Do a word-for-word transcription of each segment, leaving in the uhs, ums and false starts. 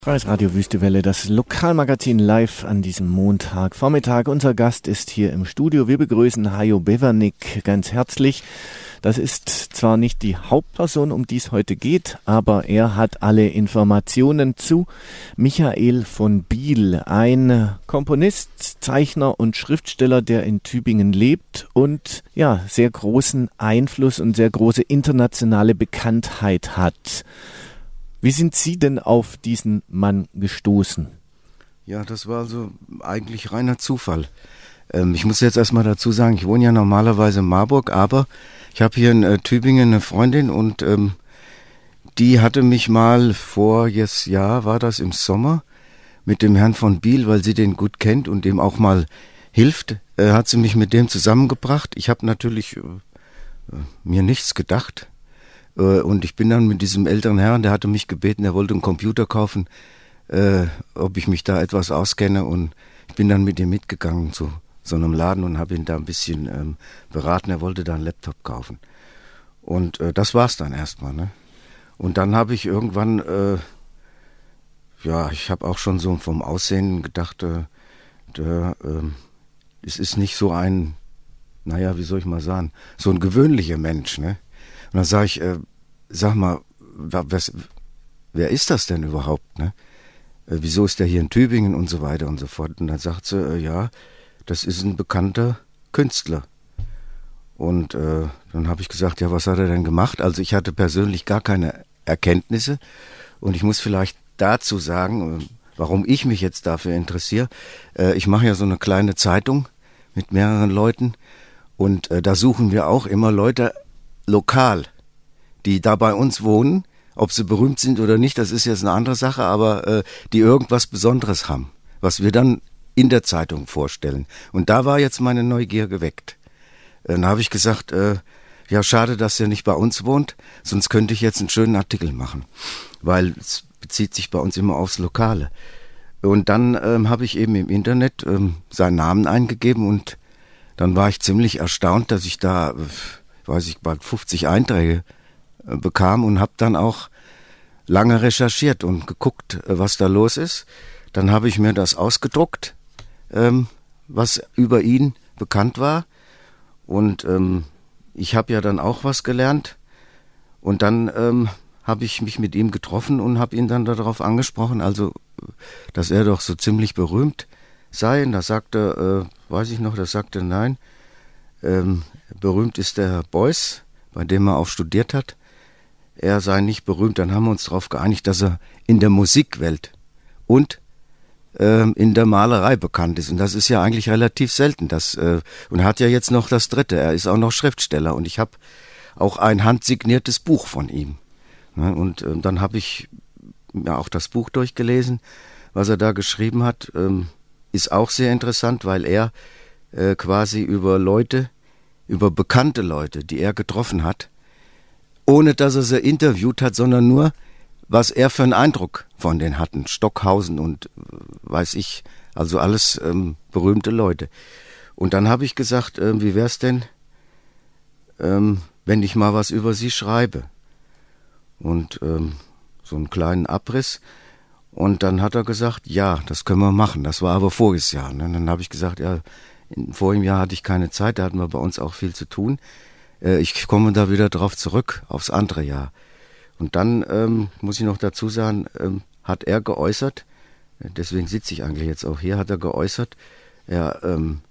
Freies Radio Wüstewelle, das Lokalmagazin live an diesem Montagvormittag. Unser Gast ist hier im Studio. Wir begrüßen Hajo Bevernik ganz herzlich. Das ist zwar nicht die Hauptperson, um die es heute geht, aber er hat alle Informationen zu Michael von Biel, ein Komponist, Zeichner und Schriftsteller, der in Tübingen lebt und ja, sehr großen Einfluss und sehr große internationale Bekanntheit hat. Wie sind Sie denn auf diesen Mann gestoßen? Ja, das war also eigentlich reiner Zufall. Ähm, ich muss jetzt erstmal dazu sagen, ich wohne ja normalerweise in Marburg, aber ich habe hier in äh, Tübingen eine Freundin und ähm, die hatte mich mal vor, jetzt Jahr war das im Sommer, mit dem Herrn von Biel, weil sie den gut kennt und dem auch mal hilft, äh, hat sie mich mit dem zusammengebracht. Ich habe natürlich äh, mir nichts gedacht. Und ich bin dann mit diesem älteren Herrn, der hatte mich gebeten, er wollte einen Computer kaufen, äh, ob ich mich da etwas auskenne. Und ich bin dann mit ihm mitgegangen zu so einem Laden und habe ihn da ein bisschen ähm, beraten. Er wollte da einen Laptop kaufen. Und äh, das war's dann erstmal. Ne? Und dann habe ich irgendwann, äh, ja, ich habe auch schon so vom Aussehen gedacht, äh, der, äh, es ist nicht so ein, naja, wie soll ich mal sagen, so ein gewöhnlicher Mensch, ne? Und dann sage ich, äh, sag mal, wer, wer ist das denn überhaupt, ne? Äh, wieso ist der hier in Tübingen und so weiter und so fort. Und dann sagt sie, äh, ja, das ist ein bekannter Künstler. Und äh, dann habe ich gesagt, ja, was hat er denn gemacht? Also ich hatte persönlich gar keine Erkenntnisse. Und ich muss vielleicht dazu sagen, äh, warum ich mich jetzt dafür interessiere. Äh, ich mache ja so eine kleine Zeitung mit mehreren Leuten. Und äh, da suchen wir auch immer Leute lokal, die da bei uns wohnen, ob sie berühmt sind oder nicht, das ist jetzt eine andere Sache, aber äh, die irgendwas Besonderes haben, was wir dann in der Zeitung vorstellen. Und da war jetzt meine Neugier geweckt. Äh, dann habe ich gesagt, äh, ja, schade, dass er nicht bei uns wohnt, sonst könnte ich jetzt einen schönen Artikel machen, weil es bezieht sich bei uns immer aufs Lokale. Und dann ähm, habe ich eben im Internet ähm, seinen Namen eingegeben und dann war ich ziemlich erstaunt, dass ich da äh, weiß ich, bald fünfzig Einträge äh, bekam und habe dann auch lange recherchiert und geguckt, äh, was da los ist. Dann habe ich mir das ausgedruckt, ähm, was über ihn bekannt war. Und ähm, ich habe ja dann auch was gelernt. Und dann ähm, habe ich mich mit ihm getroffen und habe ihn dann darauf angesprochen, also, dass er doch so ziemlich berühmt sei. Und da sagte, äh, weiß ich noch, da sagte nein, ähm, berühmt ist der Herr Beuys, bei dem er auch studiert hat. Er sei nicht berühmt. Dann haben wir uns darauf geeinigt, dass er in der Musikwelt und ähm, in der Malerei bekannt ist. Und das ist ja eigentlich relativ selten. Das, äh, und er hat ja jetzt noch das Dritte. Er ist auch noch Schriftsteller. Und ich habe auch ein handsigniertes Buch von ihm. Ne? Und äh, dann habe ich ja auch das Buch durchgelesen, was er da geschrieben hat. Ähm, ist auch sehr interessant, weil er äh, quasi über Leute, über bekannte Leute, die er getroffen hat, ohne dass er sie interviewt hat, sondern nur, was er für einen Eindruck von denen hatten. Stockhausen und weiß ich, also alles ähm, berühmte Leute. Und dann habe ich gesagt, äh, wie wär's denn, ähm, wenn ich mal was über sie schreibe? Und ähm, so einen kleinen Abriss. Und dann hat er gesagt, ja, das können wir machen. Das war aber voriges Jahr. Ne? Dann habe ich gesagt, ja, in, vor dem Jahr hatte ich keine Zeit, da hatten wir bei uns auch viel zu tun. Äh, ich komme da wieder drauf zurück, aufs andere Jahr. Und dann ähm, muss ich noch dazu sagen, ähm, hat er geäußert, deswegen sitze ich eigentlich jetzt auch hier, hat er geäußert, er, ähm,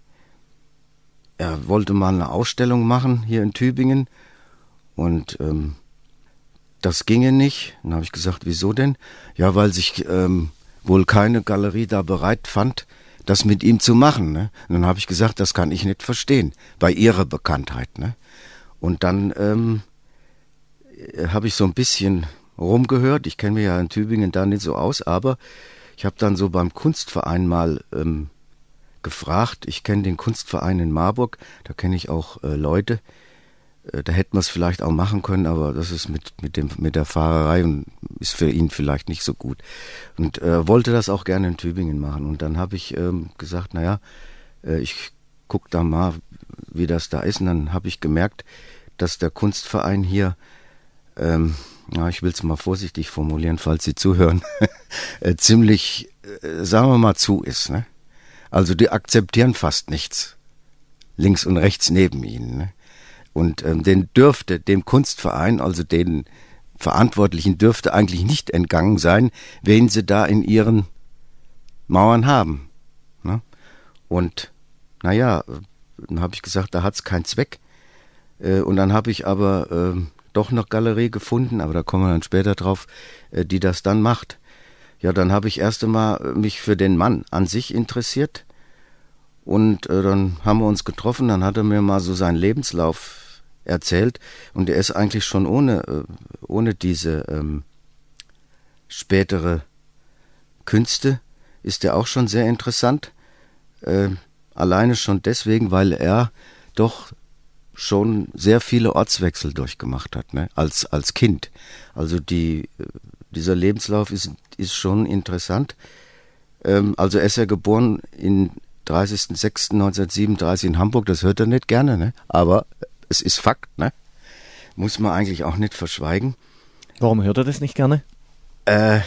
er wollte mal eine Ausstellung machen hier in Tübingen und ähm, das ginge nicht. Dann habe ich gesagt, wieso denn? Ja, weil sich ähm, wohl keine Galerie da bereit fand, das mit ihm zu machen. Ne? Und dann habe ich gesagt, das kann ich nicht verstehen, bei ihrer Bekanntheit. Ne? Und dann ähm, habe ich so ein bisschen rumgehört. Ich kenne mich ja in Tübingen da nicht so aus, aber ich habe dann so beim Kunstverein mal ähm, gefragt. Ich kenne den Kunstverein in Marburg, da kenne ich auch äh, Leute. Äh, da hätten wir es vielleicht auch machen können, aber das ist mit, mit, dem, mit der Fahrerei und ist für ihn vielleicht nicht so gut. Und äh, wollte das auch gerne in Tübingen machen. Und dann habe ich ähm, gesagt, naja, äh, ich gucke da mal, wie das da ist. Und dann habe ich gemerkt, dass der Kunstverein hier ähm, ja, ich will es mal vorsichtig formulieren, falls Sie zuhören, äh, ziemlich, äh, sagen wir mal, zu ist. Ne? Also die akzeptieren fast nichts, links und rechts neben ihnen. Ne? Und ähm, den dürfte, dem Kunstverein, also den Verantwortlichen, dürfte eigentlich nicht entgangen sein, wen sie da in ihren Mauern haben. Ne? Und naja, dann habe ich gesagt, da hat es keinen Zweck. Äh, und dann habe ich aber äh, doch noch Galerie gefunden, aber da kommen wir dann später drauf, äh, die das dann macht. Ja, dann habe ich erst einmal mich für den Mann an sich interessiert und äh, dann haben wir uns getroffen, dann hat er mir mal so seinen Lebenslauf erzählt und er ist eigentlich schon ohne, äh, ohne diese ähm, spätere Künste, ist er auch schon sehr interessant, äh, alleine schon deswegen, weil er doch schon sehr viele Ortswechsel durchgemacht hat, ne? als, als Kind. Also die, dieser Lebenslauf ist, ist schon interessant. Ähm, also er ist ja geboren in dreißigster sechster neunzehnhundertsiebenunddreißig in Hamburg, das hört er nicht gerne, ne? Aber es ist Fakt, ne? Muss man eigentlich auch nicht verschweigen. Warum hört er das nicht gerne? Äh,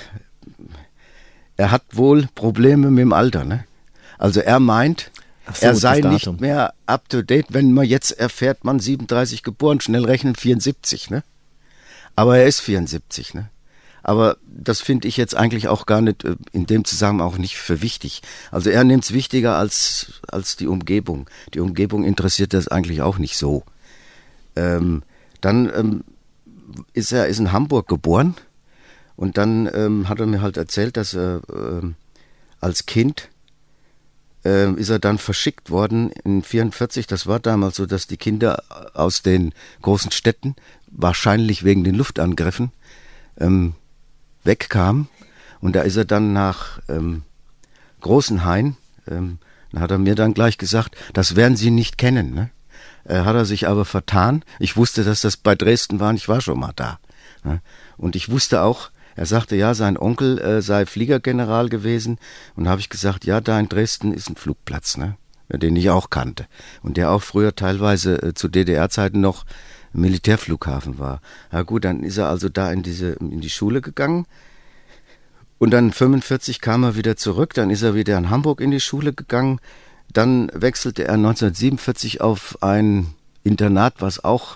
er hat wohl Probleme mit dem Alter, ne? Also er meint, so, er sei nicht mehr up to date, wenn man jetzt erfährt, man siebenunddreißig geboren, schnell rechnen vierundsiebzig, ne? Aber er ist vierundsiebzig, ne? Aber das finde ich jetzt eigentlich auch gar nicht, in dem Zusammenhang auch nicht für wichtig. Also er nimmt es wichtiger als, als die Umgebung. Die Umgebung interessiert das eigentlich auch nicht so. Ähm, dann ähm, ist er ist in Hamburg geboren und dann ähm, hat er mir halt erzählt, dass er ähm, als Kind äh, ist er dann verschickt worden in vierundvierzig. Das war damals so, dass die Kinder aus den großen Städten, wahrscheinlich wegen den Luftangriffen, ähm, wegkamen. Und da ist er dann nach ähm, Großenhain, ähm, da hat er mir dann gleich gesagt, das werden Sie nicht kennen, ne? Äh, hat er sich aber vertan. Ich wusste, dass das bei Dresden war und ich war schon mal da. Ne? Und ich wusste auch, er sagte, ja, sein Onkel äh, sei Fliegergeneral gewesen. Und da habe ich gesagt, ja, da in Dresden ist ein Flugplatz, ne? Den ich auch kannte. Und der auch früher teilweise äh, zu D D R-Zeiten noch Militärflughafen war. Ja gut, dann ist er also da in diese in die Schule gegangen. Und dann fünfundvierzig kam er wieder zurück. Dann ist er wieder in Hamburg in die Schule gegangen. Dann wechselte er neunzehnhundertsiebenundvierzig auf ein Internat, was auch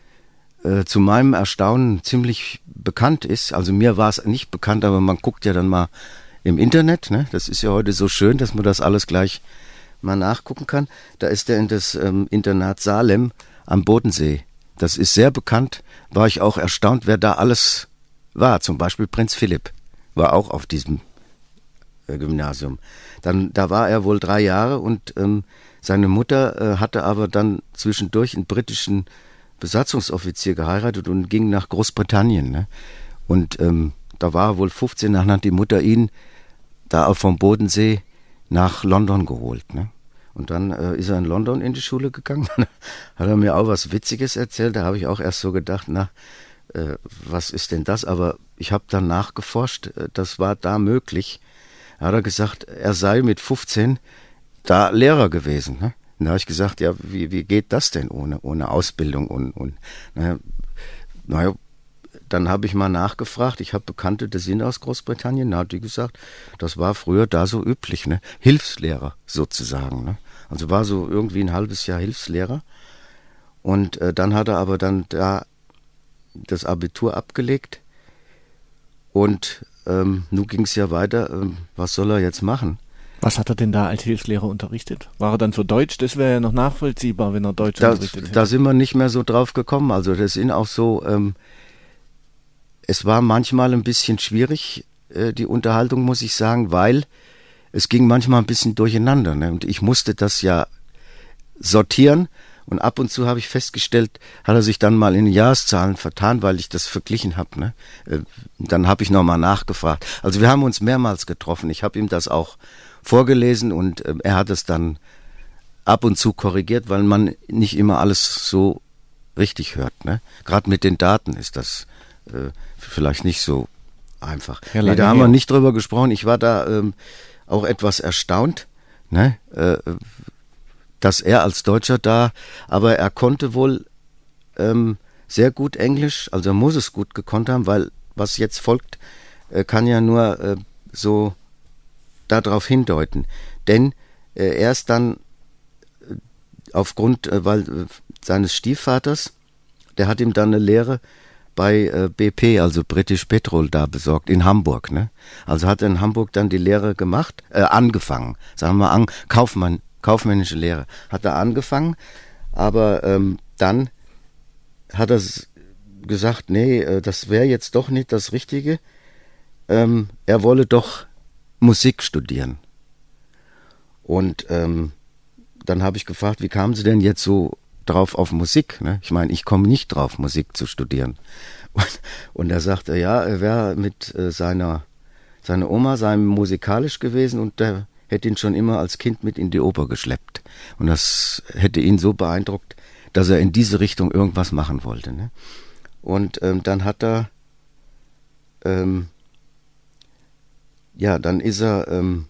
äh, zu meinem Erstaunen ziemlich bekannt ist. Also mir war es nicht bekannt, aber man guckt ja dann mal im Internet, ne? Das ist ja heute so schön, dass man das alles gleich mal nachgucken kann. Da ist er in das ähm, Internat Salem am Bodensee. Das ist sehr bekannt. War ich auch erstaunt, wer da alles war. Zum Beispiel Prinz Philipp war auch auf diesem äh, Gymnasium. Dann, da war er wohl drei Jahre und ähm, seine Mutter äh, hatte aber dann zwischendurch einen britischen Besatzungsoffizier geheiratet und ging nach Großbritannien. Ne? Und ähm, da war er wohl fünfzehn, dann hat die Mutter ihn da vom Bodensee nach London geholt. Ne? Und dann äh, ist er in London in die Schule gegangen. Hat er mir auch was Witziges erzählt. Da habe ich auch erst so gedacht, na, äh, was ist denn das? Aber ich habe dann nachgeforscht, äh, das war da möglich. Da hat er gesagt, er sei mit fünfzehn da Lehrer gewesen. Ne? Und da habe ich gesagt, ja, wie, wie geht das denn ohne, ohne Ausbildung? Und, und naja, naja, dann habe ich mal nachgefragt. Ich habe Bekannte, die sind aus Großbritannien. Da hat die gesagt, das war früher da so üblich, ne? Hilfslehrer sozusagen. Ne? Also war so irgendwie ein halbes Jahr Hilfslehrer. Und äh, dann hat er aber dann da das Abitur abgelegt. Und ähm, nun ging es ja weiter. Ähm, was soll er jetzt machen? Was hat er denn da als Hilfslehrer unterrichtet? War er dann für Deutsch? Das wäre ja noch nachvollziehbar, wenn er Deutsch da, unterrichtet hätte. Da sind wir nicht mehr so drauf gekommen. Also das sind auch so... Ähm, Es war manchmal ein bisschen schwierig, äh, die Unterhaltung, muss ich sagen, weil es ging manchmal ein bisschen durcheinander. Ne? Und ich musste das ja sortieren. Und ab und zu habe ich festgestellt, hat er sich dann mal in den Jahreszahlen vertan, weil ich das verglichen habe. Ne? Äh, dann habe ich nochmal nachgefragt. Also wir haben uns mehrmals getroffen. Ich habe ihm das auch vorgelesen und äh, er hat es dann ab und zu korrigiert, weil man nicht immer alles so richtig hört. Ne? Gerade mit den Daten ist das äh, vielleicht nicht so einfach. Ja, nee, da haben wir nicht drüber gesprochen. Ich war da ähm, auch etwas erstaunt, ne? äh, dass er als Deutscher da, aber er konnte wohl ähm, sehr gut Englisch, also er muss es gut gekonnt haben, weil was jetzt folgt, äh, kann ja nur äh, so darauf hindeuten. Denn äh, er ist dann äh, aufgrund äh, weil, äh, seines Stiefvaters, der hat ihm dann eine Lehre bei äh, B P, also British Petrol, da besorgt, in Hamburg. Ne? Also hat er in Hamburg dann die Lehre gemacht, äh, angefangen, sagen wir an, Kaufmann, kaufmännische Lehre, hat er angefangen, aber ähm, dann hat er gesagt, nee, äh, das wäre jetzt doch nicht das Richtige, ähm, er wolle doch Musik studieren. Und ähm, dann habe ich gefragt, wie kamen Sie denn jetzt so drauf auf Musik? Ne? Ich meine, ich komme nicht drauf, Musik zu studieren. Und, und er sagte, ja, er wäre mit äh, seiner, seiner Oma, seinem musikalisch gewesen und der hätte ihn schon immer als Kind mit in die Oper geschleppt. Und das hätte ihn so beeindruckt, dass er in diese Richtung irgendwas machen wollte. Ne? Und ähm, dann hat er, ähm, ja, dann ist er ähm,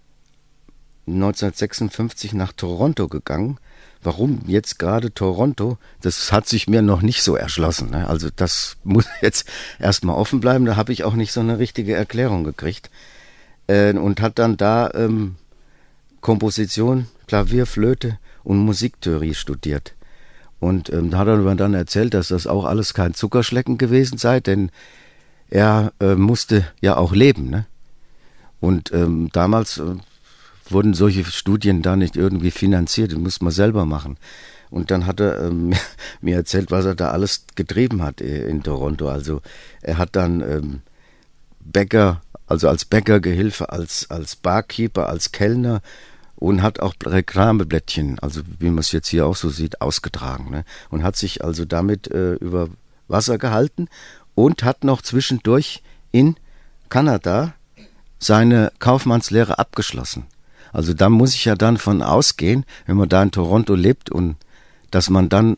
neunzehnhundertsechsundfünfzig nach Toronto gegangen. Warum jetzt gerade Toronto? Das hat sich mir noch nicht so erschlossen. Ne? Also das muss jetzt erstmal offen bleiben. Da habe ich auch nicht so eine richtige Erklärung gekriegt. Äh, und hat dann da ähm, Komposition, Klavier, Flöte und Musiktheorie studiert. Und ähm, da hat er mir dann erzählt, dass das auch alles kein Zuckerschlecken gewesen sei, denn er äh, musste ja auch leben. Ne? Und ähm, damals äh, wurden solche Studien da nicht irgendwie finanziert, das muss man selber machen. Und dann hat er ähm, mir erzählt, was er da alles getrieben hat in Toronto. Also er hat dann ähm, Bäcker, also als Bäckergehilfe, als, als Barkeeper, als Kellner und hat auch Reklameblättchen, also wie man es jetzt hier auch so sieht, ausgetragen. Ne? Und hat sich also damit äh, über Wasser gehalten und hat noch zwischendurch in Kanada seine Kaufmannslehre abgeschlossen. Also da muss ich ja dann von ausgehen, wenn man da in Toronto lebt und dass man dann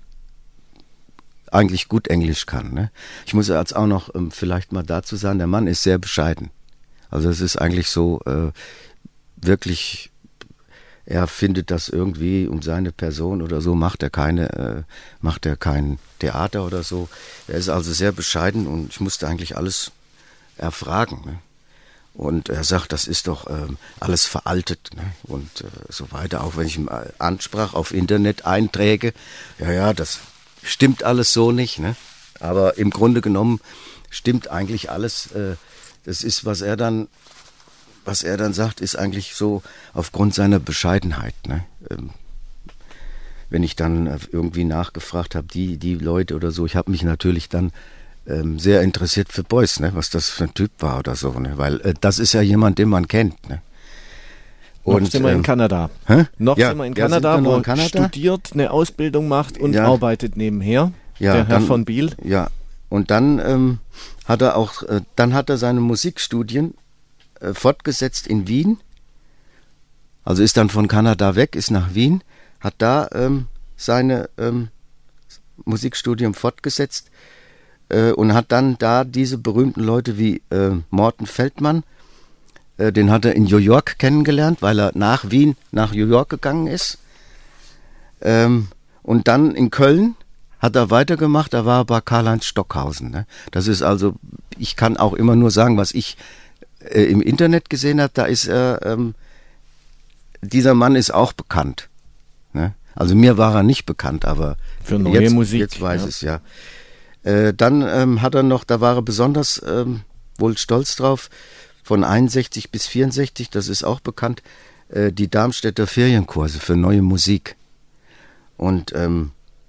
eigentlich gut Englisch kann. Ne? Ich muss jetzt auch noch ähm, vielleicht mal dazu sagen, der Mann ist sehr bescheiden. Also es ist eigentlich so äh, wirklich, er findet das irgendwie um seine Person oder so, macht er keine, äh, macht er kein Theater oder so. Er ist also sehr bescheiden und ich musste eigentlich alles erfragen. Ne? Und er sagt, das ist doch ähm, alles veraltet, ne? Und äh, so weiter. Auch wenn ich ihn ansprach auf Internet-Einträge, ja, ja, das stimmt alles so nicht, ne? Aber im Grunde genommen stimmt eigentlich alles. Äh, das ist, was er dann, was er dann sagt, ist eigentlich so aufgrund seiner Bescheidenheit, ne? Ähm, wenn ich dann irgendwie nachgefragt habe, die, die Leute oder so, ich habe mich natürlich dann Ähm, sehr interessiert für Beuys, ne, was das für ein Typ war oder so, ne, weil äh, das ist ja jemand, den man kennt, ne. Und, noch sind wir ähm, in Kanada. Hä? Noch ja, sind wir in ja, Kanada, wir wo in Kanada? er studiert, eine Ausbildung macht und ja. arbeitet nebenher, ja, der Herr dann, von Biel. Ja, und dann ähm, hat er auch, äh, dann hat er seine Musikstudien äh, fortgesetzt in Wien, also ist dann von Kanada weg, ist nach Wien, hat da ähm, seine ähm, Musikstudium fortgesetzt, und hat dann da diese berühmten Leute wie äh, Morton Feldman, äh, den hat er in New York kennengelernt, weil er nach Wien nach New York gegangen ist. Ähm, und dann in Köln hat er weitergemacht, da war er bei Karl-Heinz Stockhausen. Ne? Das ist also, ich kann auch immer nur sagen, was ich äh, im Internet gesehen habe, da ist er, ähm, dieser Mann ist auch bekannt. Ne? Also mir war er nicht bekannt, aber für neue jetzt, Musik. Jetzt weiß ja. es ja. Äh, dann ähm, hat er noch, da war er besonders ähm, wohl stolz drauf, von einundsechzig bis vierundsechzig, das ist auch bekannt, äh, die Darmstädter Ferienkurse für neue Musik. Und ähm,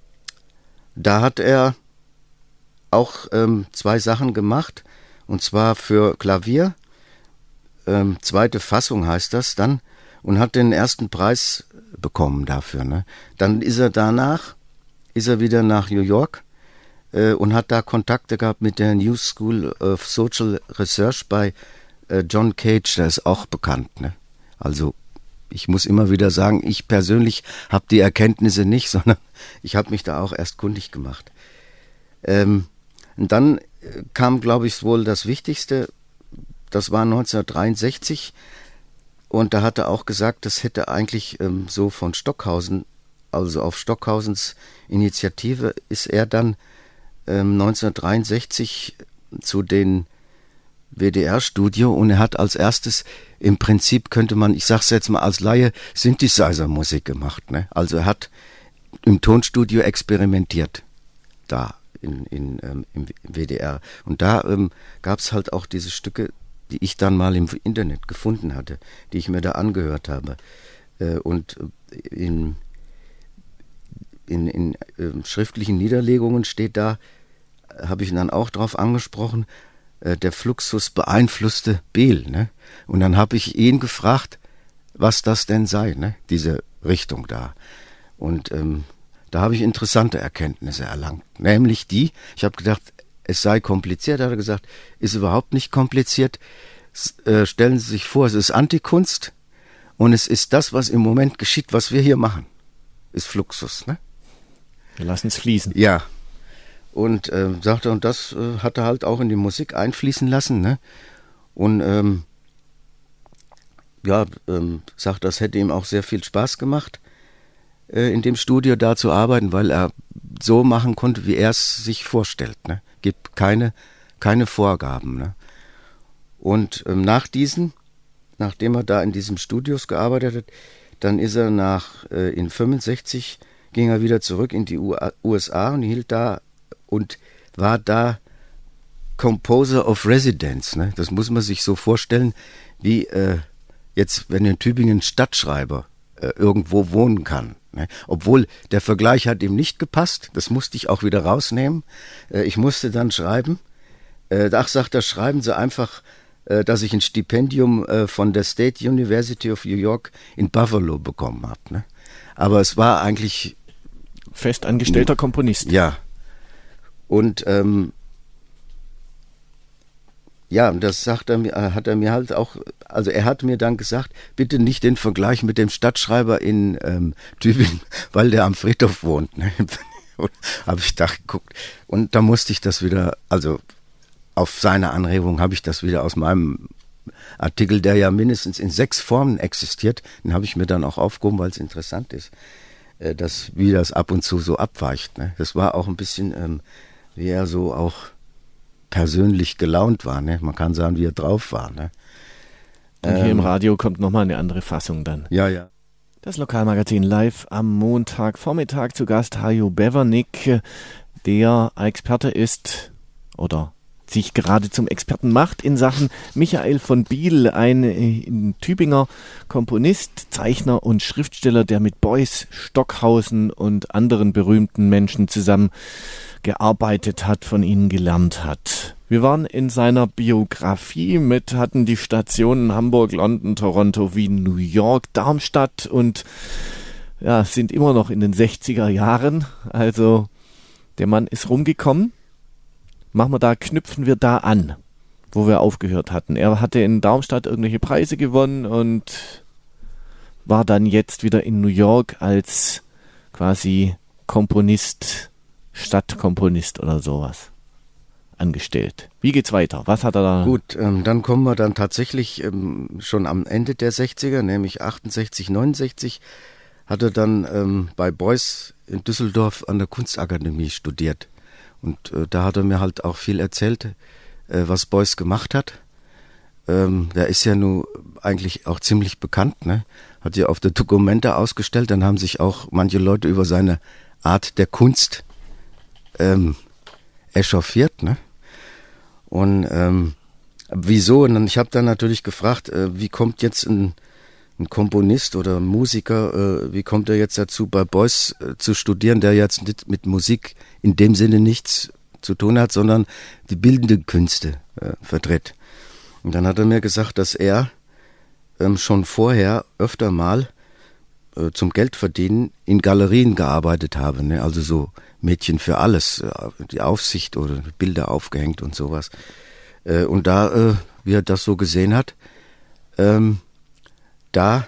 da hat er auch ähm, zwei Sachen gemacht, und zwar für Klavier, ähm, zweite Fassung heißt das dann, und hat den ersten Preis bekommen dafür. Ne? Dann ist er danach, ist er wieder nach New York, und hat da Kontakte gehabt mit der New School of Social Research bei äh, John Cage, der ist auch bekannt. Ne? Also ich muss immer wieder sagen, ich persönlich habe die Erkenntnisse nicht, sondern ich habe mich da auch erst kundig gemacht. Ähm, und dann kam, glaube ich, wohl das Wichtigste, das war neunzehnhundertdreiundsechzig, und da hat er auch gesagt, das hätte eigentlich ähm, so von Stockhausen, also auf Stockhausens Initiative ist er dann ähm, neunzehnhundertdreiundsechzig zu den W D R-Studio und er hat als erstes im Prinzip, könnte man, ich sag's jetzt mal als Laie, Synthesizer-Musik gemacht. Ne? Also er hat im Tonstudio experimentiert, da in, in, ähm, im W D R. Und da ähm, gab's halt auch diese Stücke, die ich dann mal im Internet gefunden hatte, die ich mir da angehört habe. Äh, und in, in, in äh, schriftlichen Niederlegungen steht da, habe ich ihn dann auch drauf angesprochen, äh, der Fluxus beeinflusste Behl. Ne? Und dann habe ich ihn gefragt, was das denn sei, ne? Diese Richtung da. Und ähm, da habe ich interessante Erkenntnisse erlangt. Nämlich die, ich habe gedacht, es sei kompliziert, hat er gesagt, ist überhaupt nicht kompliziert. S- äh, stellen Sie sich vor, es ist Antikunst und es ist das, was im Moment geschieht, was wir hier machen. Ist Fluxus, ne? Wir lassen es fließen. Ja. Und äh, sagte, und das äh, hat er halt auch in die Musik einfließen lassen, ne? Und ähm, ja, ähm, sagt, das hätte ihm auch sehr viel Spaß gemacht, äh, in dem Studio da zu arbeiten, weil er so machen konnte, wie er es sich vorstellt, ne? Gibt keine, keine Vorgaben, ne? Und ähm, nach diesen, nachdem er da in diesem Studios gearbeitet hat, dann ist er nach, äh, in fünfundsechzig ging er wieder zurück in die U S A und hielt da und war da Composer of Residence. Ne? Das muss man sich so vorstellen, wie äh, jetzt, wenn in Tübingen ein Stadtschreiber äh, irgendwo wohnen kann. Ne? Obwohl der Vergleich hat ihm nicht gepasst, das musste ich auch wieder rausnehmen. Äh, ich musste dann schreiben, äh, ach, sagt er, schreiben Sie einfach, äh, dass ich ein Stipendium äh, von der State University of New York in Buffalo bekommen habe. Ne? Aber es war eigentlich festangestellter Komponist. Ja. Und ähm, ja, das sagt er mir, hat er mir halt auch, also er hat mir dann gesagt, bitte nicht den Vergleich mit dem Stadtschreiber in ähm, Tübingen, weil der am Friedhof wohnt. Ne? Habe ich da geguckt. Und da musste ich das wieder, also auf seine Anregung habe ich das wieder aus meinem Artikel, der ja mindestens in sechs Formen existiert, den habe ich mir dann auch aufgehoben, weil es interessant ist, äh, dass wie das ab und zu so abweicht. Ne? Das war auch ein bisschen, ähm, wie er so auch persönlich gelaunt war. Ne? Man kann sagen, wie er drauf war. Ne? Und hier ähm, im Radio kommt nochmal eine andere Fassung dann. Ja, ja. Das Lokalmagazin live am Montagvormittag zu Gast Hajo Bevernik, der Experte ist oder sich gerade zum Experten macht in Sachen Michael von Biel, ein, ein Tübinger Komponist, Zeichner und Schriftsteller, der mit Beuys, Stockhausen und anderen berühmten Menschen zusammen gearbeitet hat, von ihnen gelernt hat. Wir waren in seiner Biografie mit, hatten die Stationen Hamburg, London, Toronto, Wien, New York, Darmstadt und ja, sind immer noch in den sechziger Jahren. Also der Mann ist rumgekommen. Machen wir da, knüpfen wir da an, wo wir aufgehört hatten. Er hatte in Darmstadt irgendwelche Preise gewonnen und war dann jetzt wieder in New York als quasi Komponist, Stadtkomponist oder sowas angestellt. Wie geht's weiter? Was hat er da? Gut, ähm, dann kommen wir dann tatsächlich ähm, schon am Ende der sechziger, nämlich achtundsechzig, neunundsechzig, hat er dann ähm, bei Beuys in Düsseldorf an der Kunstakademie studiert. Und äh, da hat er mir halt auch viel erzählt, äh, was Beuys gemacht hat. Ähm, der ist ja nun eigentlich auch ziemlich bekannt, ne? Hat ja auf der Dokumente ausgestellt, dann haben sich auch manche Leute über seine Art der Kunst ähm, echauffiert, ne? Und ähm, wieso? Und dann, ich habe dann natürlich gefragt, äh, wie kommt jetzt ein, ein Komponist oder ein Musiker, äh, wie kommt er jetzt dazu, bei Beuys äh, zu studieren, der jetzt nicht mit Musik in dem Sinne nichts zu tun hat, sondern die bildenden Künste äh, vertritt. Und dann hat er mir gesagt, dass er ähm, schon vorher öfter mal äh, zum Geldverdienen in Galerien gearbeitet habe, ne? Also so Mädchen für alles, äh, die Aufsicht oder Bilder aufgehängt und sowas. Äh, und da, äh, wie er das so gesehen hat, ähm, da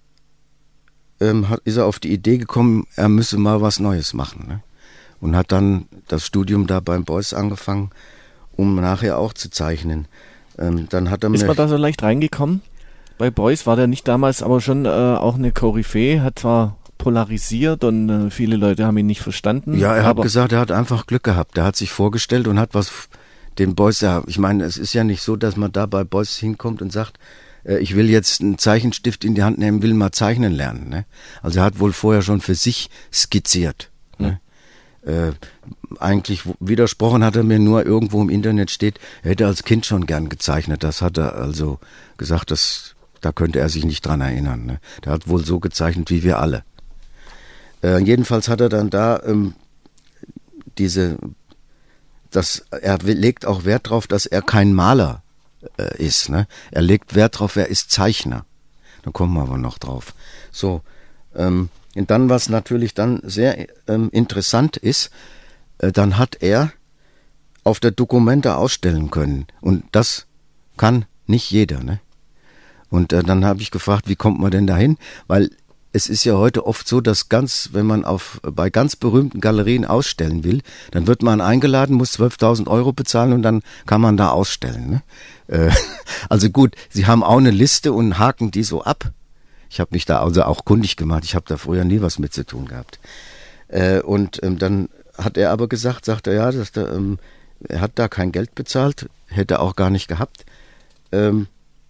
ähm, hat, ist er auf die Idee gekommen, er müsse mal was Neues machen, ne? Und hat dann das Studium da beim Beuys angefangen, um nachher auch zu zeichnen. Ähm, dann hat er Ist mir man da so leicht reingekommen? Bei Beuys war der nicht damals aber schon äh, auch eine Koryphäe, hat zwar polarisiert und äh, viele Leute haben ihn nicht verstanden. Ja, er hat gesagt, er hat einfach Glück gehabt. Er hat sich vorgestellt und hat was den Beuys, ja, ich meine, es ist ja nicht so, dass man da bei Beuys hinkommt und sagt, äh, ich will jetzt einen Zeichenstift in die Hand nehmen, will mal zeichnen lernen. Ne? Also er hat wohl vorher schon für sich skizziert. Mhm. Ne? Äh, eigentlich widersprochen hat er mir nur, irgendwo im Internet steht, er hätte als Kind schon gern gezeichnet. Das hat er also gesagt, dass, da könnte er sich nicht dran erinnern. Ne? Der hat wohl so gezeichnet wie wir alle. Äh, jedenfalls hat er dann da ähm, diese, das, er legt auch Wert darauf, dass er kein Maler äh, ist. Ne? Er legt Wert darauf, er ist Zeichner. Da kommen wir aber noch drauf. So, ähm, und dann, was natürlich dann sehr ähm, interessant ist, äh, dann hat er auf der Documenta ausstellen können. Und das kann nicht jeder. Ne? Und äh, dann habe ich gefragt, wie kommt man denn dahin? Weil es ist ja heute oft so, dass ganz, wenn man auf bei ganz berühmten Galerien ausstellen will, dann wird man eingeladen, muss zwölftausend Euro bezahlen und dann kann man da ausstellen. Ne? Äh, also gut, sie haben auch eine Liste und haken die so ab. Ich habe mich da also auch kundig gemacht. Ich habe da früher nie was mit zu tun gehabt. Äh, und ähm, dann hat er aber gesagt, sagt er ja, dass der, ähm, er hat da kein Geld bezahlt, hätte auch gar nicht gehabt. Ähm,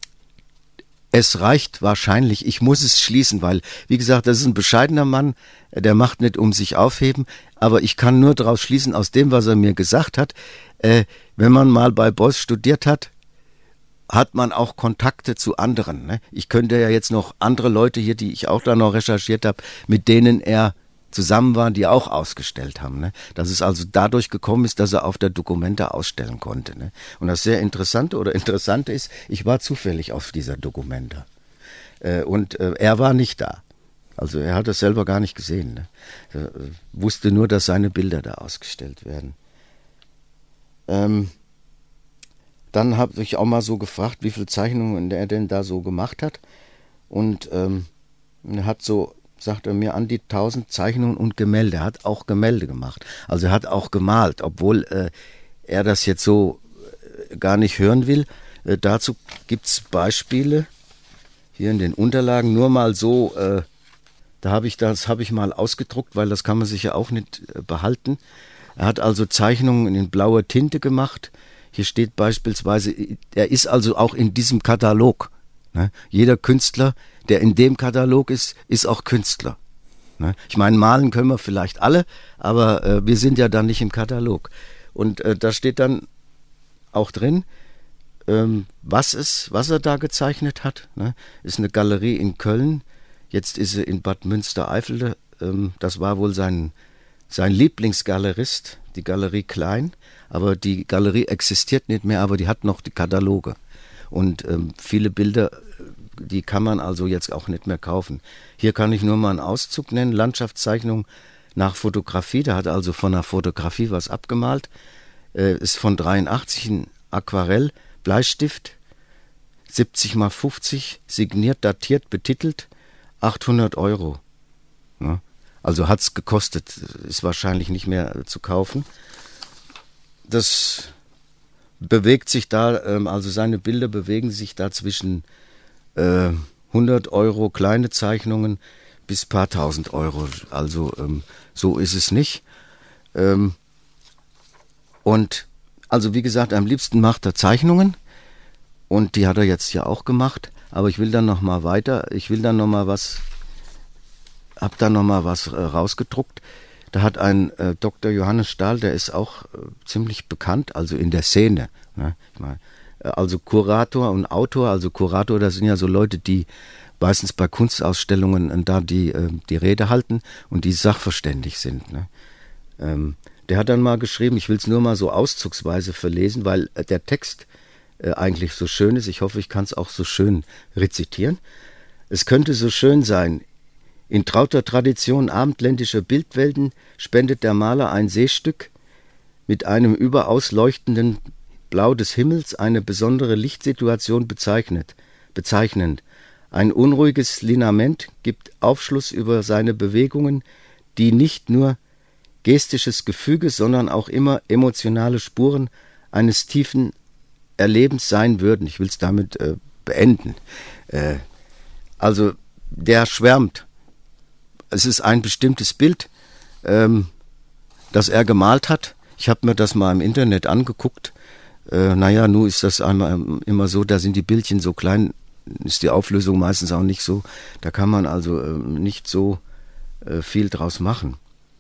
es reicht wahrscheinlich, ich muss es schließen, weil, wie gesagt, das ist ein bescheidener Mann, der macht nicht um sich aufheben, aber ich kann nur daraus schließen, aus dem, was er mir gesagt hat, äh, wenn man mal bei Beuys studiert hat, hat man auch Kontakte zu anderen. Ne? Ich könnte ja jetzt noch andere Leute hier, die ich auch da noch recherchiert habe, mit denen er zusammen war, die auch ausgestellt haben. Ne? Dass es also dadurch gekommen ist, dass er auf der Documenta ausstellen konnte. Ne? Und das sehr Interessante oder Interessante ist, ich war zufällig auf dieser Documenta. Äh, und äh, er war nicht da. Also er hat es selber gar nicht gesehen. Ne? Er äh, wusste nur, dass seine Bilder da ausgestellt werden. Ähm, Dann habe ich auch mal so gefragt, wie viele Zeichnungen er denn da so gemacht hat. Und ähm, er hat so, sagt er mir, an die tausend Zeichnungen und Gemälde. Er hat auch Gemälde gemacht. Also er hat auch gemalt, obwohl äh, er das jetzt so äh, gar nicht hören will. Äh, dazu gibt's Beispiele hier in den Unterlagen. Nur mal so, äh, da habe ich das habe ich mal ausgedruckt, weil das kann man sich ja auch nicht äh, behalten. Er hat also Zeichnungen in blauer Tinte gemacht. Hier steht beispielsweise, er ist also auch in diesem Katalog. Ne? Jeder Künstler, der in dem Katalog ist, ist auch Künstler. Ne? Ich meine, malen können wir vielleicht alle, aber äh, wir sind ja dann nicht im Katalog. Und äh, da steht dann auch drin, ähm, was es, was er da gezeichnet hat. Ne? Ist eine Galerie in Köln, jetzt ist sie in Bad Münstereifel. Ähm, das war wohl sein, sein Lieblingsgalerist, die Galerie Klein. Aber die Galerie existiert nicht mehr, aber die hat noch die Kataloge. Und ähm, viele Bilder, die kann man also jetzt auch nicht mehr kaufen. Hier kann ich nur mal einen Auszug nennen, Landschaftszeichnung nach Fotografie. Da hat er also von der Fotografie was abgemalt. Äh, ist von dreiundachtzig ein Aquarell, Bleistift, siebzig mal fünfzig, signiert, datiert, betitelt, achthundert Euro. Ja, also hat's gekostet, ist wahrscheinlich nicht mehr äh, zu kaufen. Das bewegt sich da, ähm, also seine Bilder bewegen sich da zwischen äh, hundert Euro kleine Zeichnungen bis paar tausend Euro. Also ähm, so ist es nicht. Ähm, und also wie gesagt, am liebsten macht er Zeichnungen und die hat er jetzt ja auch gemacht. Aber ich will dann noch mal weiter. Ich will dann noch mal was, hab dann noch mal was äh, rausgedruckt. Da hat ein äh, Doktor Johannes Stahl, der ist auch äh, ziemlich bekannt, also in der Szene. Ne? Ich mein, äh, also Kurator und Autor, also Kurator, das sind ja so Leute, die meistens bei Kunstausstellungen äh, da die, äh, die Rede halten und die sachverständig sind. Ne? Ähm, der hat dann mal geschrieben, ich will es nur mal so auszugsweise verlesen, weil äh, der Text äh, eigentlich so schön ist. Ich hoffe, ich kann es auch so schön rezitieren. Es könnte so schön sein. In trauter Tradition abendländischer Bildwelten spendet der Maler ein Seestück mit einem überaus leuchtenden Blau des Himmels, eine besondere Lichtsituation bezeichnet, bezeichnend. Ein unruhiges Linament gibt Aufschluss über seine Bewegungen, die nicht nur gestisches Gefüge, sondern auch immer emotionale Spuren eines tiefen Erlebens sein würden. Ich will es damit äh, beenden. Äh, also der schwärmt es ist ein bestimmtes Bild, ähm, das er gemalt hat. Ich habe mir das mal im Internet angeguckt. Äh, naja, nun ist das einmal immer so, da sind die Bildchen so klein, ist die Auflösung meistens auch nicht so. Da kann man also äh, nicht so äh, viel draus machen.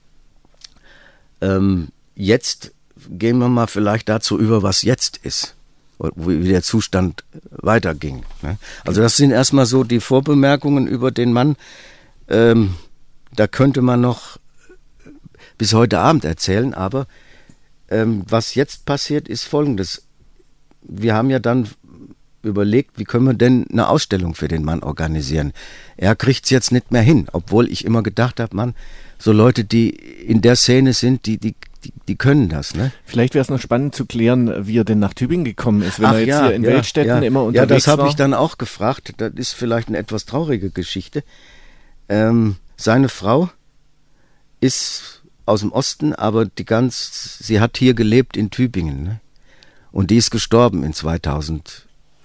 Ähm, jetzt gehen wir mal vielleicht dazu über, was jetzt ist, wie der Zustand weiterging. Ne? Also das sind erstmal so die Vorbemerkungen über den Mann. Ähm, da könnte man noch bis heute Abend erzählen, aber ähm, was jetzt passiert, ist Folgendes. Wir haben ja dann überlegt, wie können wir denn eine Ausstellung für den Mann organisieren. Er kriegt es jetzt nicht mehr hin, obwohl ich immer gedacht habe, Mann, so Leute, die in der Szene sind, die, die, die, die können das. Ne? Vielleicht wäre es noch spannend zu klären, wie er denn nach Tübingen gekommen ist, wenn Ach, er jetzt ja, hier in ja, Weltstätten ja. immer unterwegs war. Ja, das habe ich dann auch gefragt. Das ist vielleicht eine etwas traurige Geschichte. Ähm, seine Frau ist aus dem Osten, aber die ganz, sie hat hier gelebt in Tübingen. Ne? Und die ist gestorben in zweitausendfünf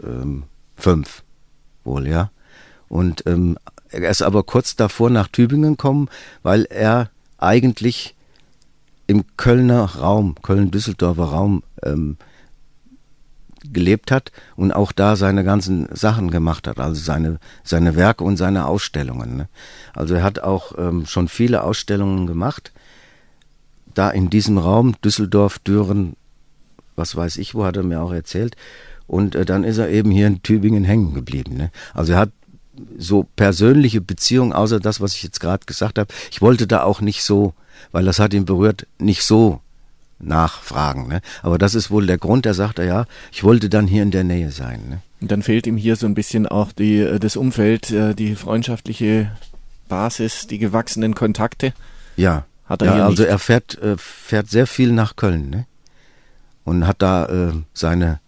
wohl, ja. Und ähm, er ist aber kurz davor nach Tübingen gekommen, weil er eigentlich im Kölner Raum, Köln-Düsseldorfer Raum ähm, gelebt hat und auch da seine ganzen Sachen gemacht hat, also seine, seine Werke und seine Ausstellungen. Ne? Also er hat auch ähm, schon viele Ausstellungen gemacht, da in diesem Raum, Düsseldorf, Düren, was weiß ich, wo hat er mir auch erzählt. Und äh, dann ist er eben hier in Tübingen hängen geblieben. Ne? Also er hat so persönliche Beziehungen, außer das, was ich jetzt gerade gesagt habe. Ich wollte da auch nicht so, weil das hat ihn berührt, nicht so nachfragen. Ne? Aber das ist wohl der Grund, er sagte, ja, ich wollte dann hier in der Nähe sein. Ne? Und dann fehlt ihm hier so ein bisschen auch die, das Umfeld, die freundschaftliche Basis, die gewachsenen Kontakte. Ja, hat er ja hier also nicht. er fährt, äh, fährt sehr viel nach Köln, ne? Und hat da äh, seine,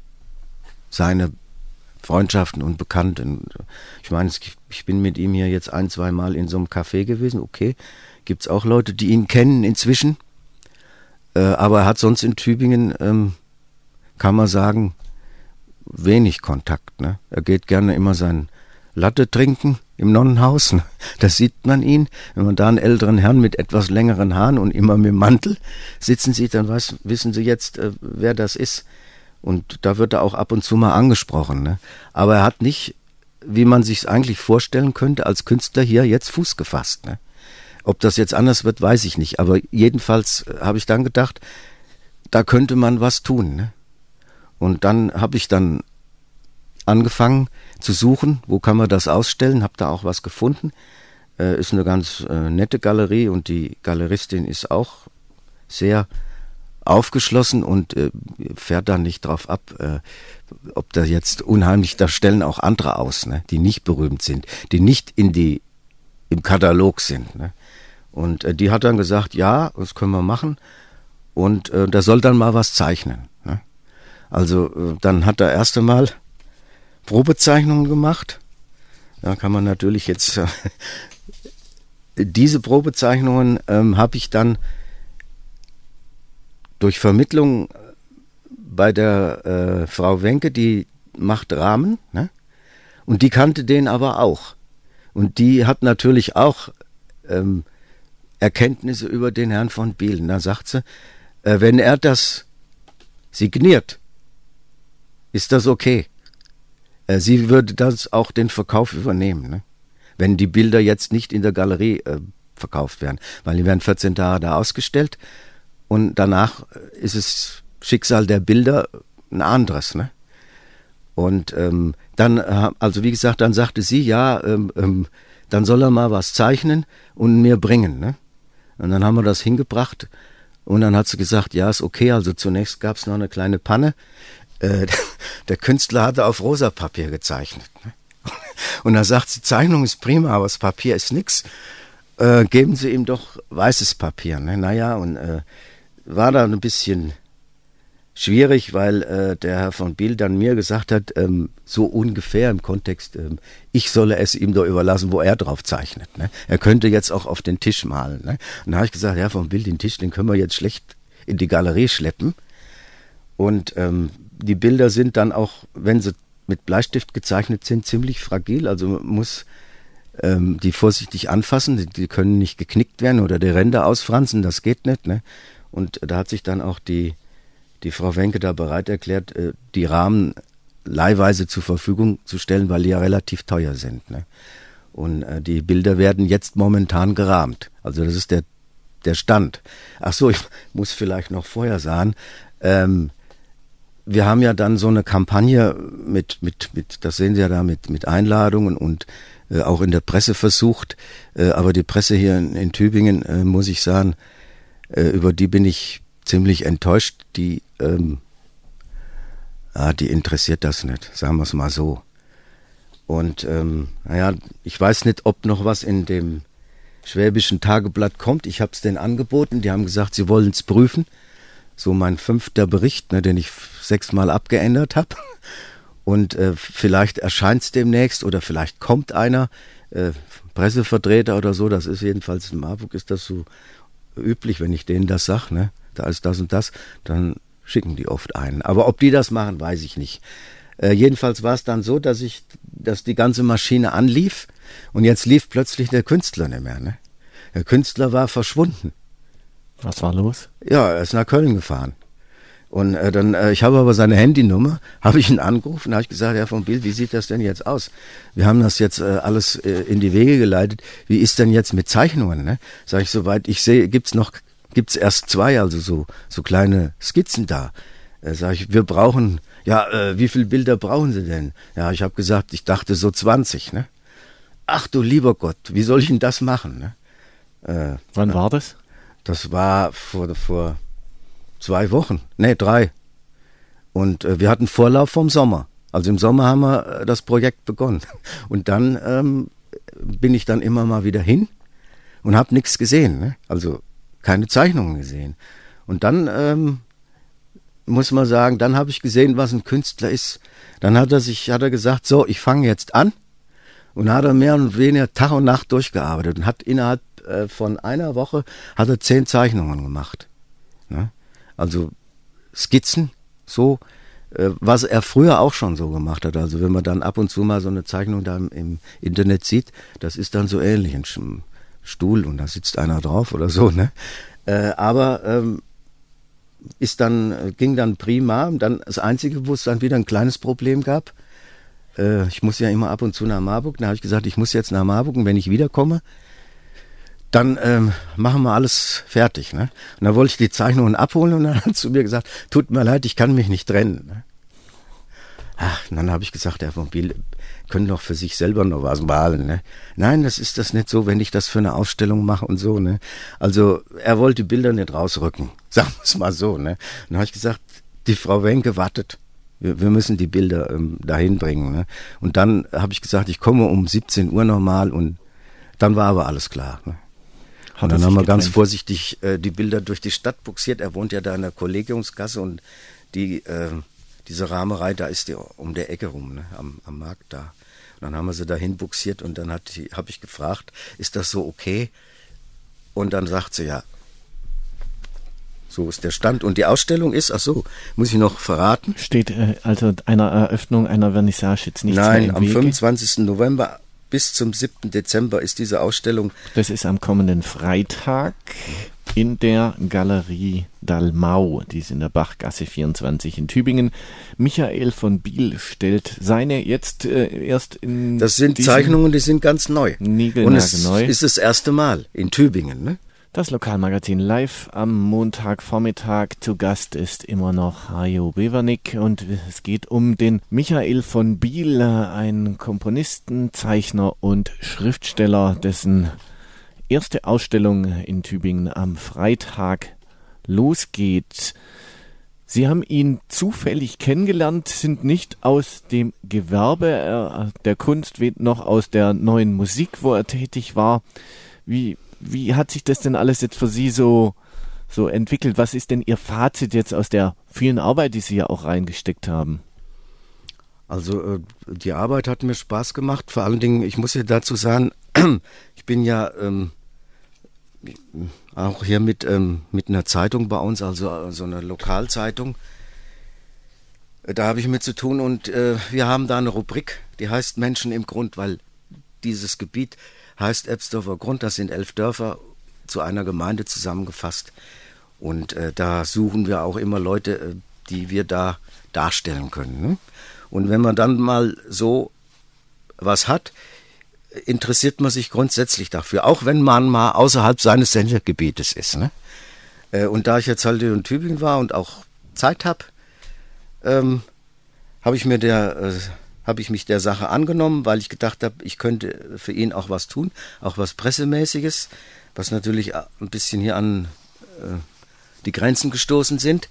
seine Freundschaften und Bekannten. Ich meine, ich bin mit ihm hier jetzt ein, zwei Mal in so einem Café gewesen. Okay, gibt's auch Leute, die ihn kennen inzwischen. Äh, aber er hat sonst in Tübingen, ähm, kann man sagen, wenig Kontakt. Ne? Er geht gerne immer sein Latte trinken im Nonnenhaus. Ne? Da sieht man ihn. Wenn man da einen älteren Herrn mit etwas längeren Haaren und immer mit Mantel sitzen sieht, dann weiß, wissen sie jetzt, äh, wer das ist. Und da wird er auch ab und zu mal angesprochen. Ne? Aber er hat nicht, wie man sich es eigentlich vorstellen könnte, als Künstler hier jetzt Fuß gefasst. Ne? Ob das jetzt anders wird, weiß ich nicht. Aber jedenfalls habe ich dann gedacht, da könnte man was tun. Ne? Und dann habe ich dann angefangen zu suchen, wo kann man das ausstellen, habe da auch was gefunden. Äh, ist eine ganz äh, nette Galerie und die Galeristin ist auch sehr aufgeschlossen und äh, fährt da nicht drauf ab, äh, ob da jetzt unheimlich, da stellen auch andere aus, ne, die nicht berühmt sind, die nicht in die im Katalog sind. Ne. Und äh, die hat dann gesagt, ja, das können wir machen und äh, da soll dann mal was zeichnen. Ne. Also äh, dann hat er erst einmal Probezeichnungen gemacht. Da kann man natürlich jetzt äh, diese Probezeichnungen ähm, habe ich dann durch Vermittlung bei der äh, Frau Wenke, die macht Rahmen, ne? Und die kannte den aber auch. Und die hat natürlich auch ähm, Erkenntnisse über den Herrn von Bielen. Da sagt sie, äh, wenn er das signiert, ist das okay. Äh, sie würde das auch den Verkauf übernehmen, ne? Wenn die Bilder jetzt nicht in der Galerie äh, verkauft werden. Weil die werden vierzehn Tage da ausgestellt. Und danach ist es Schicksal der Bilder ein anderes, ne? Und ähm, dann, also wie gesagt, dann sagte sie, ja, ähm, ähm, dann soll er mal was zeichnen und mir bringen, ne? Und dann haben wir das hingebracht und dann hat sie gesagt, ja, ist okay. Also zunächst gab es noch eine kleine Panne. Äh, der Künstler hatte auf rosa Papier gezeichnet, ne? Und dann sagt sie, Zeichnung ist prima, aber das Papier ist nix. Äh, geben Sie ihm doch weißes Papier, ne? Naja, und äh, war da ein bisschen schwierig, weil äh, der Herr von Biel dann mir gesagt hat, ähm, so ungefähr im Kontext, ähm, ich solle es ihm doch überlassen, wo er drauf zeichnet. Ne? Er könnte jetzt auch auf den Tisch malen. Ne? Und da habe ich gesagt, Herr von Biel, den Tisch, den können wir jetzt schlecht in die Galerie schleppen. Und ähm, die Bilder sind dann auch, wenn sie mit Bleistift gezeichnet sind, ziemlich fragil. Also man muss ähm, die vorsichtig anfassen, die, die können nicht geknickt werden oder die Ränder ausfransen, das geht nicht. Ne? Und da hat sich dann auch die, die Frau Wenke da bereit erklärt, äh, die Rahmen leihweise zur Verfügung zu stellen, weil die ja relativ teuer sind. Ne? Und äh, die Bilder werden jetzt momentan gerahmt. Also das ist der, der Stand. Ach so, ich muss vielleicht noch vorher sagen, ähm, wir haben ja dann so eine Kampagne mit, mit, mit, das sehen Sie ja da, mit, mit Einladungen und äh, auch in der Presse versucht. Äh, aber die Presse hier in, in Tübingen, äh, muss ich sagen, äh, über die bin ich ziemlich enttäuscht. Die, ähm, ah, die interessiert das nicht, sagen wir es mal so. Und ähm, naja, ich weiß nicht, ob noch was in dem Schwäbischen Tageblatt kommt. Ich habe es denen angeboten, die haben gesagt, sie wollen es prüfen. So mein fünfter Bericht, ne, den ich sechsmal abgeändert habe. Und äh, vielleicht erscheint es demnächst oder vielleicht kommt einer, äh, Pressevertreter oder so, das ist jedenfalls in Marburg ist das so üblich, wenn ich denen das sage, ne, da ist das und das, dann schicken die oft einen. Aber ob die das machen, weiß ich nicht. Äh, jedenfalls war es dann so, dass ich, dass die ganze Maschine anlief und jetzt lief plötzlich der Künstler nicht mehr. Ne? Der Künstler war verschwunden. Was war los? Ja, er ist nach Köln gefahren. Und äh, dann, äh, ich habe aber seine Handynummer, habe ich ihn angerufen, habe ich gesagt, Herr von Bild, wie sieht das denn jetzt aus? Wir haben das jetzt äh, alles äh, in die Wege geleitet. Wie ist denn jetzt mit Zeichnungen? Ne? Sag ich, soweit ich sehe, gibt's noch, gibt's erst zwei, also so so kleine Skizzen da. Äh, sag ich, wir brauchen, ja, äh, wie viele Bilder brauchen Sie denn? Ja, ich habe gesagt, ich dachte so zwanzig. Ne? Ach du lieber Gott, wie soll ich denn das machen? Ne? Äh, Wann war das? Das war vor, vor zwei Wochen, nee, drei. Und äh, wir hatten Vorlauf vom Sommer. Also im Sommer haben wir äh, das Projekt begonnen. Und dann ähm, bin ich dann immer mal wieder hin und habe nichts gesehen. Ne? Also keine Zeichnungen gesehen. Und dann ähm, muss man sagen, dann habe ich gesehen, was ein Künstler ist. Dann hat er sich, hat er gesagt, so, ich fange jetzt an. Und hat er mehr und weniger Tag und Nacht durchgearbeitet und hat innerhalb äh, von einer Woche hat er zehn Zeichnungen gemacht. Ne? Also Skizzen, so, äh, was er früher auch schon so gemacht hat. Also wenn man dann ab und zu mal so eine Zeichnung da im, im Internet sieht, das ist dann so ähnlich, ein Stuhl und da sitzt einer drauf oder so. Ne? Äh, aber ähm, ist dann, ging dann prima. Dann das Einzige, wo es dann wieder ein kleines Problem gab, ich muss ja immer ab und zu nach Marburg. Da habe ich gesagt, ich muss jetzt nach Marburg und wenn ich wiederkomme, dann ähm, machen wir alles fertig. Ne? Und dann wollte ich die Zeichnungen abholen und dann hat er zu mir gesagt, tut mir leid, ich kann mich nicht trennen. Ne? Ach, und dann habe ich gesagt, Herr von Biel, können doch für sich selber noch was malen. Ne? Nein, das ist das nicht so, wenn ich das für eine Ausstellung mache und so. Ne? Also er wollte die Bilder nicht rausrücken, sagen wir es mal so. Ne? Und dann habe ich gesagt, die Frau Wenke wartet. Wir, wir müssen die Bilder ähm, dahin bringen. Ne? Und dann habe ich gesagt, ich komme um siebzehn Uhr nochmal und dann war aber alles klar. Ne? Und dann haben wir ganz vorsichtig äh, die Bilder durch die Stadt buxiert. Er wohnt ja da in der Kollegiumsgasse und die, äh, diese Rahmerei, da ist die um der Ecke rum, ne? am, am Markt da. Und dann haben wir sie dahin buxiert und dann habe ich gefragt, ist das so okay? Und dann sagt sie, ja. So ist der Stand. Und die Ausstellung ist, ach so, muss ich noch verraten? Steht äh, also einer Eröffnung einer Vernissage jetzt nichts Nein, mehr im am Wege? fünfundzwanzigsten November bis zum siebten Dezember ist diese Ausstellung. Das ist am kommenden Freitag in der Galerie Dalmau, die ist in der Bachgasse vierundzwanzig in Tübingen. Michael von Biel stellt seine jetzt äh, erst in Das sind Zeichnungen, die sind ganz neu. Und es neu. ist das erste Mal in Tübingen, ne? Das Lokalmagazin live am Montagvormittag. Zu Gast ist immer noch Hajo Bevernick und es geht um den Michael von Biel, ein Komponisten, Zeichner und Schriftsteller, dessen erste Ausstellung in Tübingen am Freitag losgeht. Sie haben ihn zufällig kennengelernt, sind nicht aus dem Gewerbe der Kunst, noch aus der neuen Musik, wo er tätig war. Wie Wie hat sich das denn alles jetzt für Sie so, so entwickelt? Was ist denn Ihr Fazit jetzt aus der vielen Arbeit, die Sie ja auch reingesteckt haben? Also die Arbeit hat mir Spaß gemacht. Vor allen Dingen, ich muss ja dazu sagen, ich bin ja ähm, auch hier mit, ähm, mit einer Zeitung bei uns, also so einer Lokalzeitung. Da habe ich mit zu tun und äh, wir haben da eine Rubrik, die heißt Menschen im Grund, weil dieses Gebiet heißt Ebsdorfer Grund, das sind elf Dörfer zu einer Gemeinde zusammengefasst. Und äh, da suchen wir auch immer Leute, äh, die wir da darstellen können. Ne? Und wenn man dann mal so was hat, interessiert man sich grundsätzlich dafür, auch wenn man mal außerhalb seines Sendegebietes ist. Ne? Äh, und da ich jetzt halt in Tübingen war und auch Zeit habe, ähm, habe ich mir der... Äh, habe ich mich der Sache angenommen, weil ich gedacht habe, ich könnte für ihn auch was tun, auch was Pressemäßiges, was natürlich ein bisschen hier an äh, die Grenzen gestoßen sind.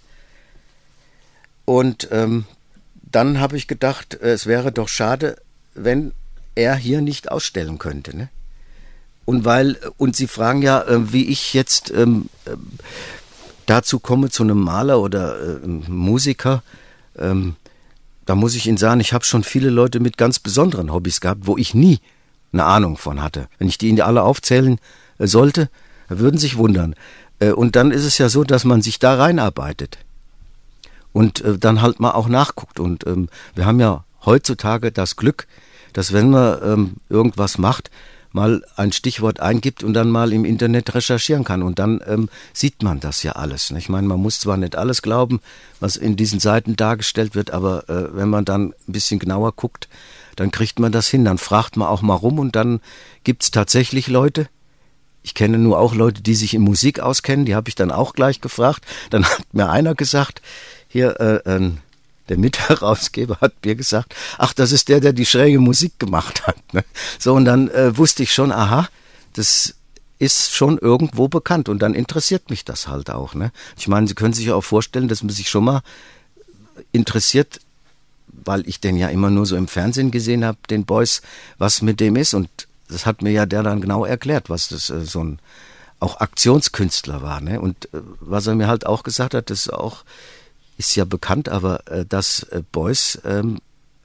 Und ähm, dann habe ich gedacht, es wäre doch schade, wenn er hier nicht ausstellen könnte. Ne? Und weil, und Sie fragen ja, äh, wie ich jetzt ähm, äh, dazu komme, zu einem Maler oder äh, Musiker, ähm, da muss ich Ihnen sagen, ich habe schon viele Leute mit ganz besonderen Hobbys gehabt, wo ich nie eine Ahnung von hatte. Wenn ich die Ihnen alle aufzählen äh, sollte, würden sich wundern. Äh, und dann ist es ja so, dass man sich da reinarbeitet und äh, dann halt mal auch nachguckt. Und ähm, wir haben ja heutzutage das Glück, dass wenn man ähm, irgendwas macht, mal ein Stichwort eingibt und dann mal im Internet recherchieren kann. Und dann ähm, sieht man das ja alles. Ich meine, man muss zwar nicht alles glauben, was in diesen Seiten dargestellt wird, aber äh, wenn man dann ein bisschen genauer guckt, dann kriegt man das hin. Dann fragt man auch mal rum und dann gibt's tatsächlich Leute. Ich kenne nur auch Leute, die sich in Musik auskennen. Die habe ich dann auch gleich gefragt. Dann hat mir einer gesagt, hier, äh, äh, der Mitherausgeber hat mir gesagt, ach, das ist der, der die schräge Musik gemacht hat. Ne? So, und dann äh, wusste ich schon, aha, das ist schon irgendwo bekannt und dann interessiert mich das halt auch. Ne? Ich meine, Sie können sich ja auch vorstellen, dass man sich schon mal interessiert, weil ich den ja immer nur so im Fernsehen gesehen habe, den Beuys, was mit dem ist. Und das hat mir ja der dann genau erklärt, was das äh, so ein auch Aktionskünstler war. Ne? Und äh, was er mir halt auch gesagt hat, das ist auch ist ja bekannt, aber äh, dass äh, Beuys ähm,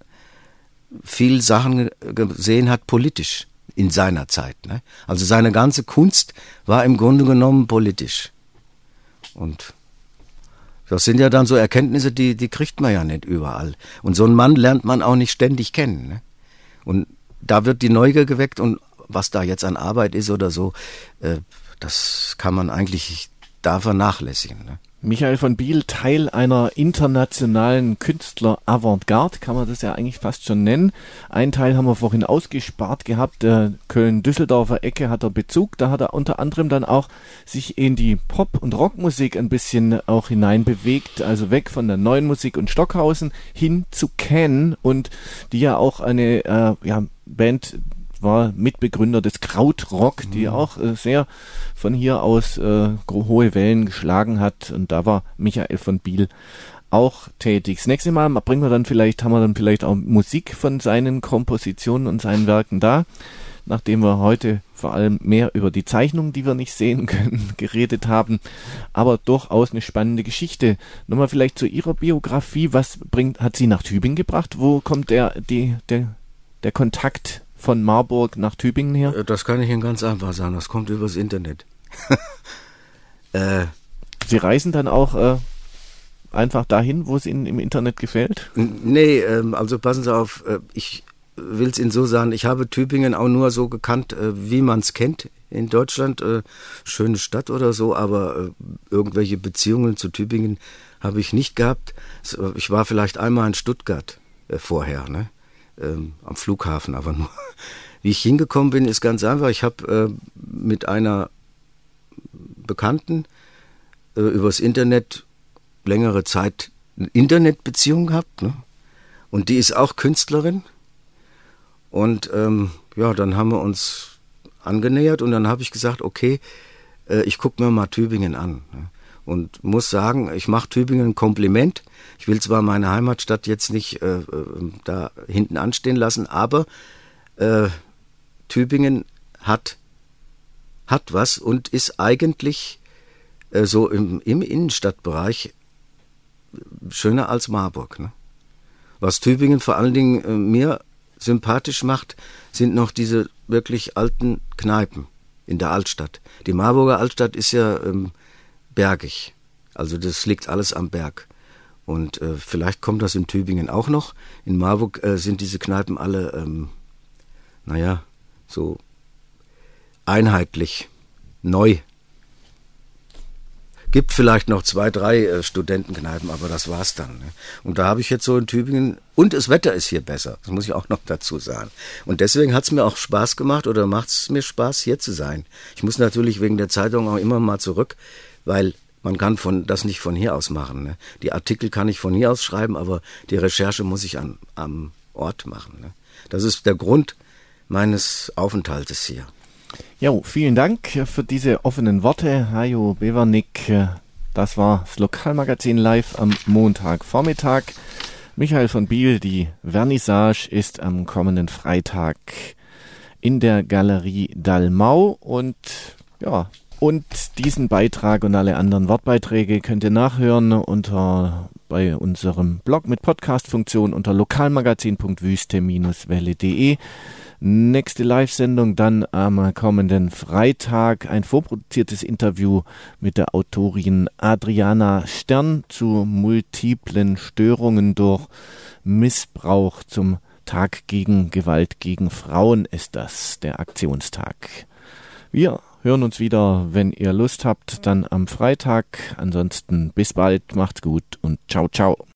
viel Sachen gesehen hat politisch in seiner Zeit. Ne? Also seine ganze Kunst war im Grunde genommen politisch. Und das sind ja dann so Erkenntnisse, die, die kriegt man ja nicht überall. Und so einen Mann lernt man auch nicht ständig kennen. Ne? Und da wird die Neugier geweckt und was da jetzt an Arbeit ist oder so, äh, das kann man eigentlich da vernachlässigen. Ne? Michael von Biel, Teil einer internationalen Künstler-Avantgarde, kann man das ja eigentlich fast schon nennen. Einen Teil haben wir vorhin ausgespart gehabt, der Köln-Düsseldorfer Ecke hat er Bezug. Da hat er unter anderem dann auch sich in die Pop- und Rockmusik ein bisschen auch hineinbewegt, also weg von der neuen Musik und Stockhausen hin zu Can, und die ja auch eine äh, ja, Band war, Mitbegründer des Krautrock, die mhm. auch äh, sehr von hier aus äh, hohe Wellen geschlagen hat, und da war Michael von Biel auch tätig. Das nächste Mal bringen wir dann vielleicht, haben wir dann vielleicht auch Musik von seinen Kompositionen und seinen Werken da, nachdem wir heute vor allem mehr über die Zeichnungen, die wir nicht sehen können, geredet haben, aber durchaus eine spannende Geschichte. Nochmal vielleicht zu Ihrer Biografie, was bringt, hat Sie nach Tübingen gebracht? Wo kommt der, die, der, der Kontakt von Marburg nach Tübingen her? Das kann ich Ihnen ganz einfach sagen, das kommt übers Internet. äh, Sie reisen dann auch äh, einfach dahin, wo es Ihnen im Internet gefällt? Nee, ähm, also passen Sie auf, äh, ich will es Ihnen so sagen, ich habe Tübingen auch nur so gekannt, äh, wie man es kennt in Deutschland. Äh, schöne Stadt oder so, aber äh, irgendwelche Beziehungen zu Tübingen habe ich nicht gehabt. So, ich war vielleicht einmal in Stuttgart äh, vorher, ne? Ähm, am Flughafen, aber nur. Wie ich hingekommen bin, ist ganz einfach. Ich habe äh, mit einer Bekannten äh, übers Internet längere Zeit eine Internetbeziehung gehabt, ne? Und die ist auch Künstlerin. Und ähm, ja, dann haben wir uns angenähert und dann habe ich gesagt, okay, äh, ich gucke mir mal Tübingen an. Ne? Und muss sagen, ich mache Tübingen ein Kompliment. Ich will zwar meine Heimatstadt jetzt nicht äh, da hinten anstehen lassen, aber äh, Tübingen hat, hat was und ist eigentlich äh, so im, im Innenstadtbereich schöner als Marburg. Ne? Was Tübingen vor allen Dingen äh, mir sympathisch macht, sind noch diese wirklich alten Kneipen in der Altstadt. Die Marburger Altstadt ist ja ähm, bergig, also das liegt alles am Berg. Und äh, vielleicht kommt das in Tübingen auch noch. In Marburg äh, sind diese Kneipen alle, ähm, naja, so einheitlich, neu. Gibt vielleicht noch zwei, drei äh, Studentenkneipen, aber das war's dann. Ne? Und da habe ich jetzt so in Tübingen, und das Wetter ist hier besser, das muss ich auch noch dazu sagen. Und deswegen hat's mir auch Spaß gemacht oder macht's mir Spaß, hier zu sein. Ich muss natürlich wegen der Zeitung auch immer mal zurück, weil man kann von, das nicht von hier aus machen. Ne? Die Artikel kann ich von hier aus schreiben, aber die Recherche muss ich an, am Ort machen. Ne? Das ist der Grund meines Aufenthaltes hier. Jo, vielen Dank für diese offenen Worte, Hajo Bevernik. Das war das Lokalmagazin live am Montagvormittag. Michael von Biel, die Vernissage ist am kommenden Freitag in der Galerie Dalmau und ja, und diesen Beitrag und alle anderen Wortbeiträge könnt ihr nachhören unter bei unserem Blog mit Podcast-Funktion unter lokalmagazin punkt wüste Bindestrich welle punkt de. Nächste Live-Sendung dann am kommenden Freitag. Ein vorproduziertes Interview mit der Autorin Adriana Stern zu multiplen Störungen durch Missbrauch. Zum Tag gegen Gewalt gegen Frauen ist das der Aktionstag. Wir hören uns wieder, wenn ihr Lust habt, dann am Freitag. Ansonsten bis bald, macht's gut und ciao, ciao.